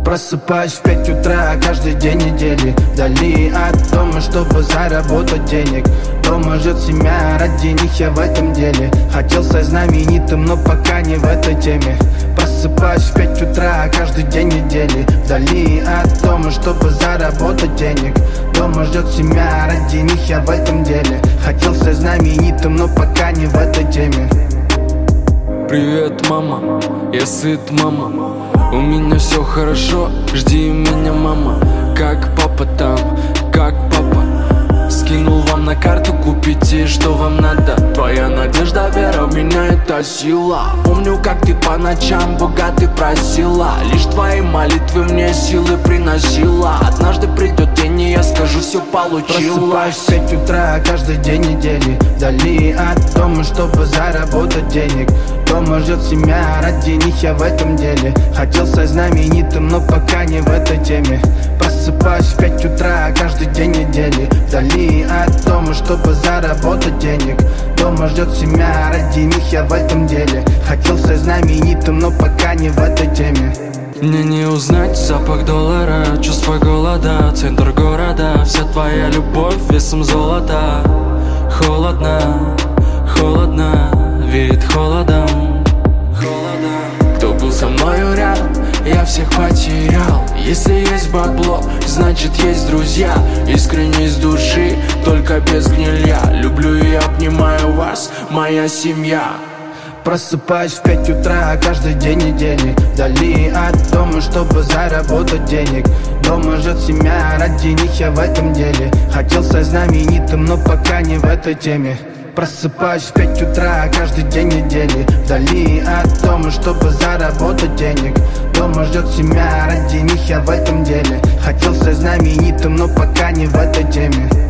Просыпаюсь в 5 утра каждый день недели, вдали от дома, чтобы заработать денег. Дома ждет семья, ради них я в этом деле. Хотел стать знаменитым, но пока не в этой теме. Просыпаюсь в 5 утра каждый день недели, вдали от дома, чтобы заработать денег. Дома ждет семья, ради них я в этом деле. Хотел стать знаменитым, но пока не в этой теме. Привет, мама, я сыт, мама. У меня все хорошо, жди меня, мама. Как папа там, как папа? Скинул вам на карту, купите, что вам надо. Твоя надежда, вера в меня, это сила. Помню, как ты по ночам Бога ты просила. Лишь твои молитвы мне силы приносила. Однажды придет день, и я скажу, все получилось. Просыпаюсь в 5 утра каждый день недели, вдали от дома, чтобы заработать денег. Дома ждет семья, ради них я в этом деле. Хотел стать знаменитым, но пока не в этой теме. Просыпаюсь в 5 утра каждый день недели, вдали от дома, чтобы заработать денег. Дома ждет семья, ради них я в этом деле. Хотел стать знаменитым, но пока не в этой теме. Мне не узнать запах доллара, чувство голода, центр города. Вся твоя любовь весом золота. Холодно, холодно, веет холодом. Кто был со мною рядом, я всех потерял. Если есть бабло, значит есть друзья. Искренне с души, только без гнилья. Люблю и обнимаю вас, моя семья. Просыпаюсь в 5 утра каждый день недели, вдали от дома, чтобы заработать денег. Дома ждет семья, ради них я в этом деле. Хотел стать знаменитым, но пока не в этой теме. Просыпаюсь в 5 утра каждый день недели, вдали от дома, чтобы заработать денег. Дома ждет семья, ради них я в этом деле. Хотел стать знаменитым, но пока не в этой теме.